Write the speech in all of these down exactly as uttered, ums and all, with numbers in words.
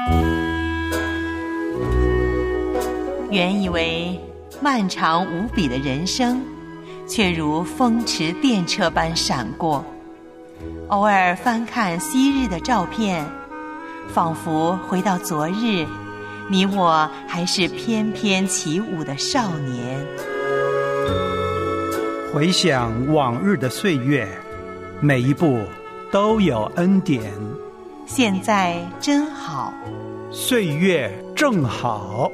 原以为漫长无比的人生，却如风驰电掣般闪过。偶尔翻看昔日的照片，仿佛回到昨日，你我还是翩翩起舞的少年。 回想往日的岁月，每一步都有恩典。 现在真好， 岁月正好。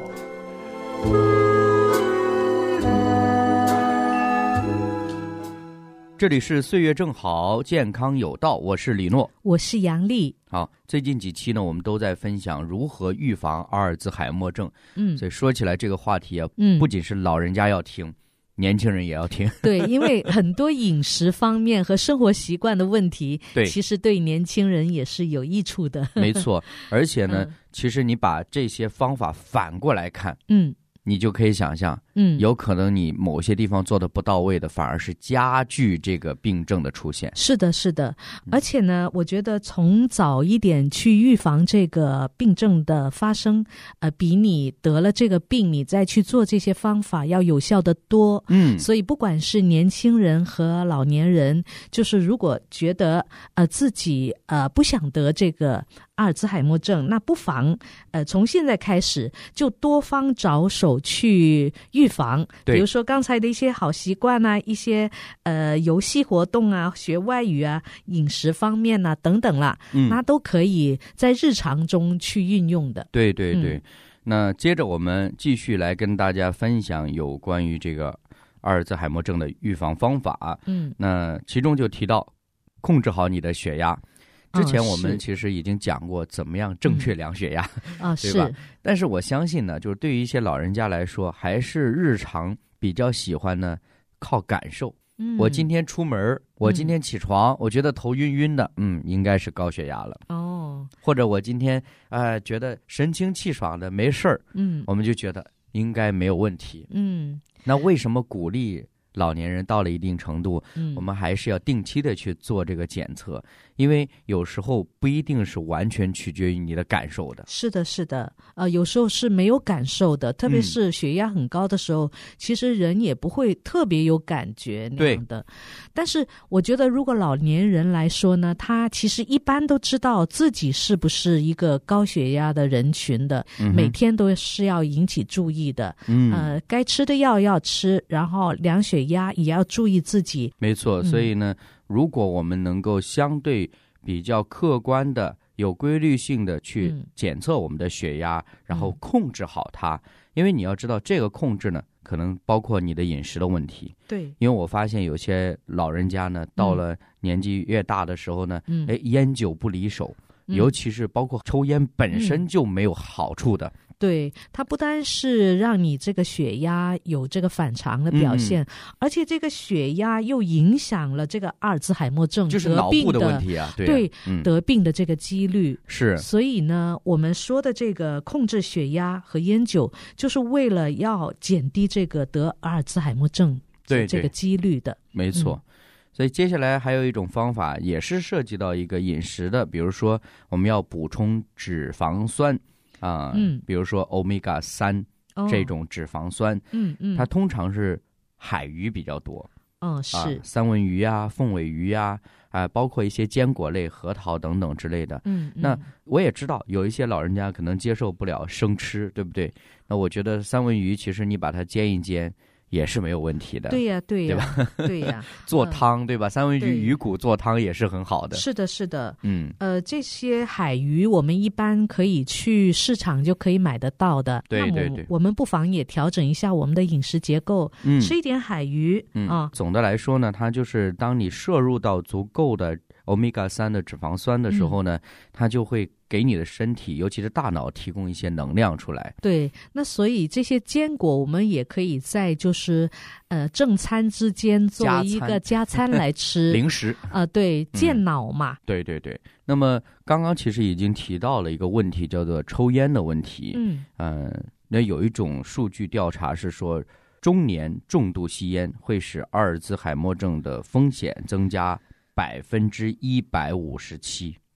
这里是岁月正好，健康有道，我是李诺， 我是杨丽。 好，最近几期呢，我们都在分享如何预防阿尔兹海默症。 嗯， 所以说起来这个话题啊， 嗯， 不仅是老人家要听，年轻人也要听。 对，因为很多饮食方面和生活习惯的问题， 对， 其实对年轻人也是有益处的。 没错，而且呢、 嗯， 其实你把这些方法反过来看， 嗯。 你就可以想象， 嗯， 有可能你某些地方做的不到位的，反而是加剧这个病症的出现。 是的，是的，而且呢，我觉得从早一点去预防这个病症的发生，呃，比你得了这个病，你再去做这些方法要有效的多。 嗯， 所以不管是年轻人和老年人，就是如果觉得呃自己呃不想得这个阿尔兹海默症，那不妨呃从现在开始就多方着手去预防。比如说刚才的一些好习惯啊，一些呃游戏活动啊，学外语啊，饮食方面啊等等啦， 嗯， 那都可以在日常中去运用的。 对对对、 嗯、 那接着我们继续来跟大家分享有关于这个阿尔兹海默症的预防方法。 嗯， 那其中就提到控制好你的血压。之前我们其实已经讲过怎么样正确量血压、 嗯、啊， 对吧？ 是。 但是我相信呢，就是对于一些老人家来说，还是日常比较喜欢呢靠感受。 嗯， 我今天出门，我今天起床，嗯、我觉得头晕晕的，嗯，应该是高血压了。 哦。 或者我今天呃觉得神清气爽的，没事儿， 嗯， 我们就觉得应该没有问题。 嗯， 那为什么鼓励老年人到了一定程度， 嗯， 我们还是要定期的去做这个检测，因为有时候不一定是完全取决于你的感受的。 是的，是的，呃，有时候是没有感受的，特别是血压很高的时候，嗯、其实人也不会特别有感觉那样的。但是我觉得，如果老年人来说呢，他其实一般都知道自己是不是一个高血压的人群的， 嗯、 每天都是要引起注意的。 嗯， 呃，该吃的药要吃，然后量血压也要注意自己。 没错，所以呢，嗯、如果我们能够相对比较客观的、有规律性的去检测我们的血压，嗯、然后控制好它，因为你要知道，这个控制呢，可能包括你的饮食的问题。 对， 因为我发现有些老人家呢，到了年纪越大的时候呢， 嗯、 哎，烟酒不离手，嗯、尤其是包括抽烟本身就没有好处的。 嗯对，它不单是让你这个血压有这个反常的表现，嗯、而且这个血压又影响了这个阿尔兹海默症就是脑部的问题啊，对啊， 对、 嗯、 得病的这个几率是。 所以呢，我们说的这个控制血压和烟酒，就是为了要减低这个得阿尔兹海默症对这个几率的。 没错。嗯，所以接下来还有一种方法，也是涉及到一个饮食的，比如说我们要补充脂肪酸。啊、呃， 嗯， 比如说欧米伽三这种脂肪酸， 嗯嗯， 它通常是海鱼比较多， 嗯、哦、是、 啊、三文鱼啊、凤尾鱼啊，啊、呃，包括一些坚果类、核桃等等之类的。 嗯，嗯那我也知道有一些老人家可能接受不了生吃，对不对？那我觉得三文鱼其实你把它煎一煎也是没有问题的。 对呀、啊，对呀、 啊， 对呀、啊， 做汤、嗯、对吧？三文鱼鱼骨做汤也是很好的。 是的，是的， 嗯， 呃，这些海鱼我们一般可以去市场就可以买得到的。 对对对， 我们不妨也调整一下我们的饮食结构， 嗯、 吃一点海鱼。 嗯啊， 总的来说呢，它就是当你摄入到足够的欧米伽三的脂肪酸的时候呢，嗯、它就会给你的身体，尤其是大脑提供一些能量出来。 对，那所以这些坚果我们也可以在就是呃正餐之间作为一个加餐来吃零食啊、呃，对，健脑嘛、嗯。 对对对。那么刚刚其实已经提到了一个问题，叫做抽烟的问题。 嗯嗯、呃，那有一种数据调查是说，中年重度吸烟会使阿尔兹海默症的风险增加百分之一百五十七。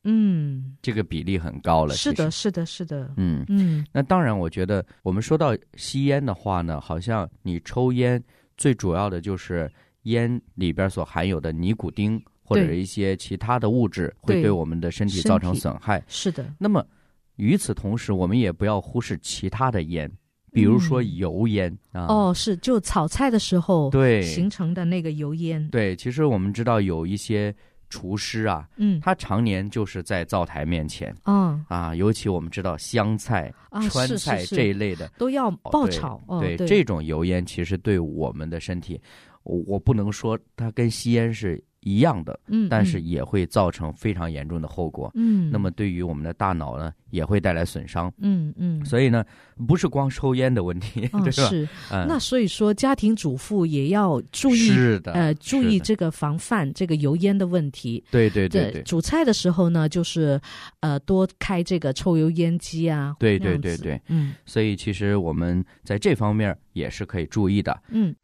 嗯， 这个比例很高了。 是的，是的，是的。 嗯嗯， 那当然，我觉得我们说到吸烟的话呢，好像你抽烟最主要的就是烟里边所含有的尼古丁或者一些其他的物质会对我们的身体造成损害。 是的。 那么与此同时，我们也不要忽视其他的烟。比如说油烟、嗯、啊， 哦，是就炒菜的时候对形成的那个油烟。 对，其实我们知道有一些厨师啊， 嗯， 他常年就是在灶台面前， 嗯啊，尤其我们知道香菜、 啊、 川菜是是是这一类的都要爆炒。 哦、对, 哦、 对, 对这种油烟其实对我们的身体，我我不能说它跟吸烟是一样的， 嗯， 但是也会造成非常严重的后果。 嗯， 那么对于我们的大脑呢，也会带来损伤。 嗯嗯， 所以呢，不是光抽烟的问题， 哦、 对吧？ 是、 嗯， 那所以说家庭主妇也要注意， 是的， 呃，注意这个防范这个油烟的问题。 对对对对， 煮菜的时候呢，就是呃多开这个抽油烟机啊。 对对对对， 嗯， 所以其实我们在这方面也是可以注意的。 嗯，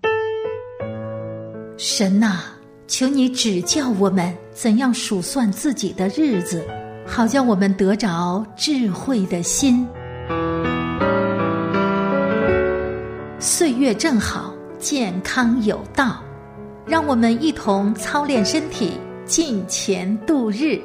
神啊，求你指教我们怎样数算自己的日子，好叫我们得着智慧的心。岁月正好，健康有道，让我们一同操练身体，敬虔度日。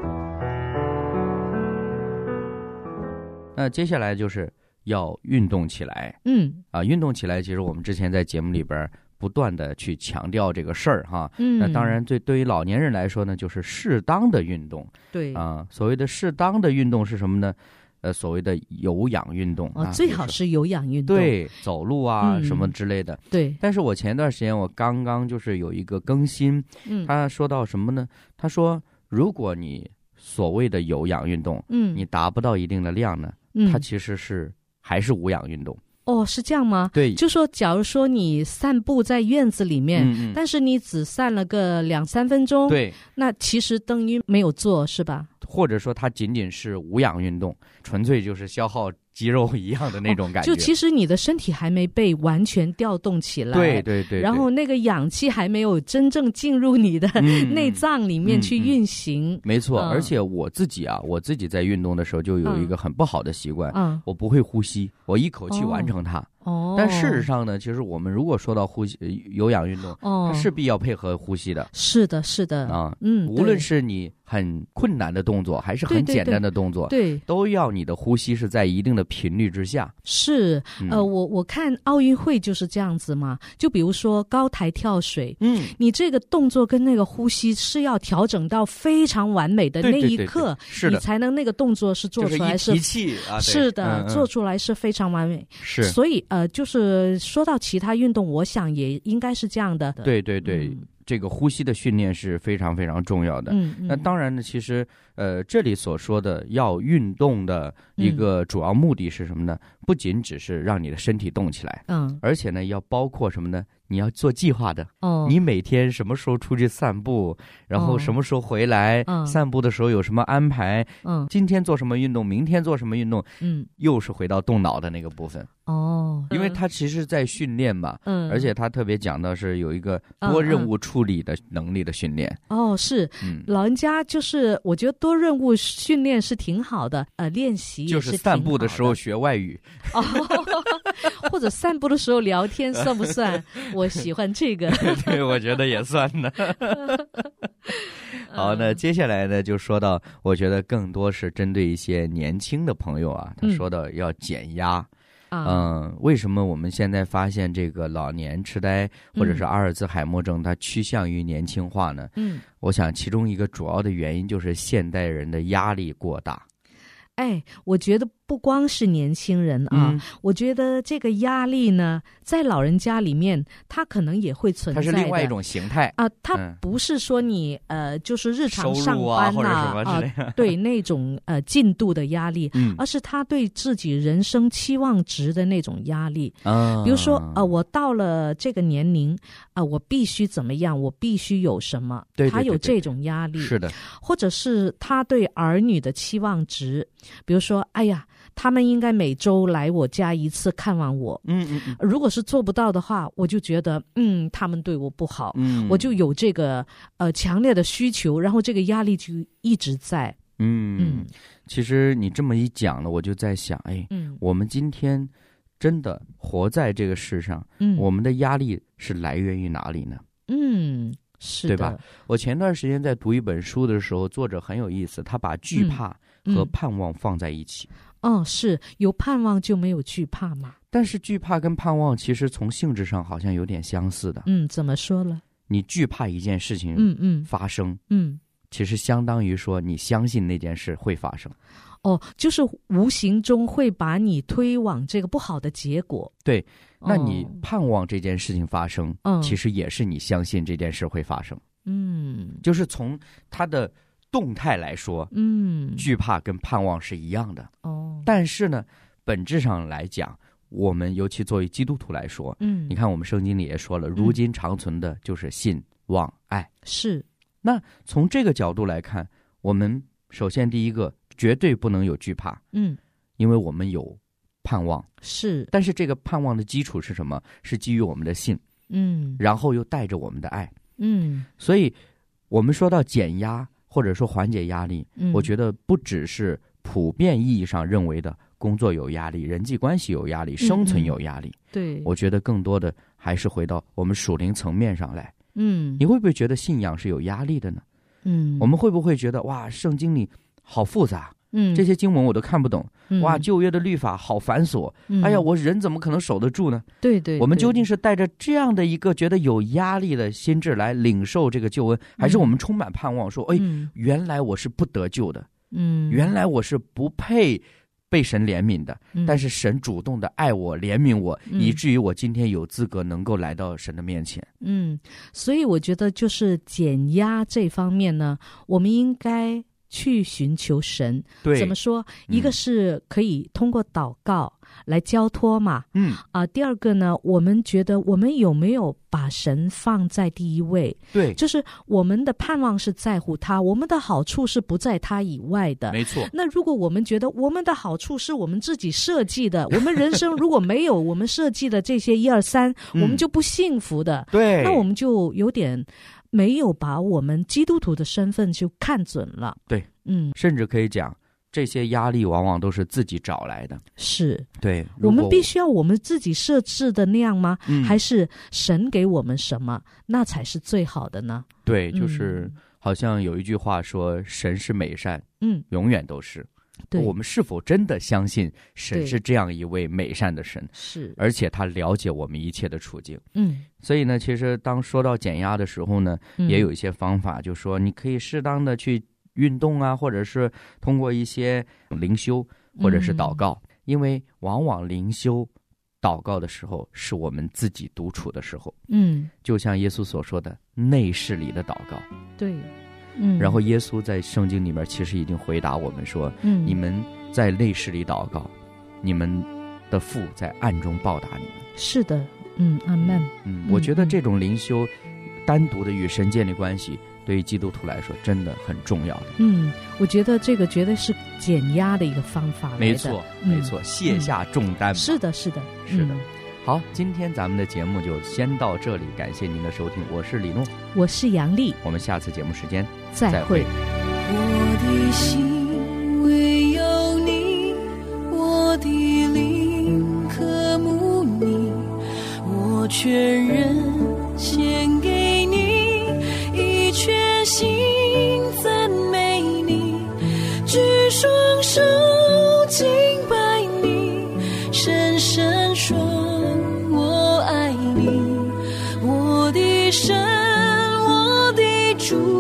那接下来就是要运动起来。 嗯， 啊，运动起来，其实我们之前在节目里边不断的去强调这个事儿哈。 嗯， 那当然对对于老年人来说呢，就是适当的运动。 对啊，所谓的适当的运动是什么呢？呃，所谓的有氧运动、 哦啊， 最好是有氧运动， 对，走路啊、 嗯、 什么之类的。 对。 但是我前段时间我刚刚就是有一个更新， 嗯， 他说到什么呢？他说，如果你所谓的有氧运动， 嗯， 你达不到一定的量呢， 嗯， 它其实是还是无氧运动。 哦，是这样吗？ 对， 就说假如说你散步在院子里面， 嗯嗯， 但是你只散了个两三分钟， 对， 那其实等于没有做，是吧？ 或者说它仅仅是无氧运动，纯粹就是消耗肌肉一样的那种感觉、 哦、就其实你的身体还没被完全调动起来， 对对 对, 对， 然后那个氧气还没有真正进入你的内脏里面去运行、嗯嗯嗯、 没错、 嗯、 而且我自己啊我自己在运动的时候就有一个很不好的习惯， 嗯， 我不会呼吸，我一口气完成它。 哦， 但事实上呢，其实我们如果说到呼吸有氧运动， 哦， 它势必要配合呼吸的。 是的，是的啊， 嗯， 无论是你很困难的动作，还是很简单的动作， 对，对对， 都要你的呼吸是在一定的频率之下。 是， 嗯、 呃，我我看奥运会就是这样子嘛。就比如说高台跳水， 嗯， 你这个动作跟那个呼吸是要调整到非常完美的那一刻， 对对对对，是的， 你才能那个动作是做出来是， 就是一提气啊， 是的， 嗯嗯， 做出来是非常完美。 是， 所以呃，就是说到其他运动，我想也应该是这样的。 对对对。嗯，这个呼吸的训练是非常非常重要的。 嗯，嗯， 那当然呢，其实呃，这里所说的要运动的一个主要目的是什么呢？嗯，不仅只是让你的身体动起来， 嗯， 而且呢，要包括什么呢？你要做计划的。 哦， 你每天什么时候出去散步，然后什么时候回来， 哦， 散步的时候有什么安排？ 嗯， 今天做什么运动，明天做什么运动？ 嗯， 又是回到动脑的那个部分。 哦， 因为他其实在训练嘛， 嗯， 而且他特别讲到是有一个多任务处理的能力的训练。 哦，是， 嗯， 老人家就是我觉得多任务训练是挺好的，呃，练习也就是散步的时候学外语， 哦，或者散步的时候聊天算不算？我喜欢这个， 对，我觉得也算呢。好，那接下来呢，就说到，我觉得更多是针对一些年轻的朋友啊，他说到要减压。 嗯， 嗯，为什么我们现在发现这个老年痴呆或者是阿尔兹海默症，它趋向于年轻化呢？ 嗯， 我想其中一个主要的原因就是现代人的压力过大。 哎，我觉得不光是年轻人啊， 嗯， 我觉得这个压力呢，在老人家里面，它可能也会存在的。 它是另外一种形态啊，它不是说你呃，就是日常上班呐，啊， 啊对那种呃进度的压力， 嗯， 而是他对自己人生期望值的那种压力。 啊， 比如说呃，我到了这个年龄啊，呃，我必须怎么样，我必须有什么， 对对对对， 他有这种压力。 是的， 或者是他对儿女的期望值。比如说，哎呀，他们应该每周来我家一次看望我。 嗯嗯嗯。 如果是做不到的话，我就觉得，嗯，他们对我不好。 嗯。 我就有这个呃强烈的需求，然后这个压力就一直在。 嗯嗯，其实你这么一讲呢，我就在想，哎，嗯，我们今天真的活在这个世上，嗯，我们的压力是来源于哪里呢？ 嗯，是的， 对吧？我前段时间在读一本书的时候，作者很有意思，他把惧怕和盼望放在一起。 嗯，嗯哦，是有盼望就没有惧怕嘛？ 但是惧怕跟盼望其实从性质上好像有点相似的。 嗯，怎么说了？ 你惧怕一件事情嗯嗯发生， 嗯， 其实相当于说你相信那件事会发生。 哦，就是无形中会把你推往这个不好的结果。 对，那你盼望这件事情发生， 嗯， 其实也是你相信这件事会发生。 嗯， 就是从它的动态来说， 嗯， 惧怕跟盼望是一样的。 哦， 但是呢，本质上来讲，我们尤其作为基督徒来说， 嗯， 你看我们圣经里也说了，如今长存的就是信、望、爱。 是。 那从这个角度来看，我们首先第一个绝对不能有惧怕， 嗯， 因为我们有盼望。 是。 但是这个盼望的基础是什么？是基于我们的信， 嗯， 然后又带着我们的爱， 嗯， 所以我们说到减压或者说缓解压力， 嗯， 我觉得不只是普遍意义上认为的工作有压力、人际关系有压力、生存有压力。 嗯嗯、对， 我觉得更多的还是回到我们属灵层面上来。 嗯， 你会不会觉得信仰是有压力的呢？ 嗯， 我们会不会觉得哇，圣经里好复杂， 嗯， 这些经文我都看不懂， 嗯、 哇，旧约的律法好繁琐， 嗯、 哎呀，我人怎么可能守得住呢？ 对 对, 对， 我们究竟是带着这样的一个觉得有压力的心智来领受这个救恩，还是我们充满盼望说，哎、 嗯， 原来我是不得救的， 嗯， 原来我是不配被神怜悯的， 嗯、 但是神主动的爱我、怜悯我、 嗯， 以至于我今天有资格能够来到神的面前。 嗯，所以我觉得就是减压这方面呢，我们应该去寻求神。 对， 怎么说？一个是可以通过祷告来交托嘛， 嗯啊、呃，第二个呢，我们觉得我们有没有把神放在第一位？ 对， 就是我们的盼望是在乎他，我们的好处是不在他以外的。 没错。 那如果我们觉得我们的好处是我们自己设计的，我们人生如果没有我们设计的这些一二三，我们就不幸福的。 对， 那我们就有点没有把我们基督徒的身份就看准了。 对， 嗯， 甚至可以讲，这些压力往往都是自己找来的。 是， 对， 我们必须要我们自己设置的那样吗？ 嗯、 还是神给我们什么，那才是最好的呢？ 对，就是好像有一句话说，神是美善， 嗯， 永远都是。 对， 我们是否真的相信神是这样一位美善的神？ 是， 而且他了解我们一切的处境。 嗯， 所以呢，其实当说到减压的时候呢， 嗯、 也有一些方法，就说你可以适当的去运动啊，或者是通过一些灵修或者是祷告， 嗯、 因为往往灵修祷告的时候是我们自己独处的时候。 嗯， 就像耶稣所说的内室里的祷告。 对。嗯， 然后耶稣在圣经里面其实已经回答我们说， 嗯， 你们在内室里祷告，你们的父在暗中报答你们。 是的，嗯，阿们。 嗯，我觉得这种灵修单独的与神建立关系，对于基督徒来说真的很重要的。 嗯，我觉得这个绝对是减压的一个方法来的。 没错， 嗯、 没错，卸下重担、嗯。 是的，是的， 是的。 嗯好，今天咱们的节目就先到这里，感谢您的收听，我是李诺， 我是杨丽， 我们下次节目时间再会。 我的心唯有你，我的灵渴慕你，我全人献给你，一全心赞美你，举双手敬拜你，深深说我爱你，我的神，我的主。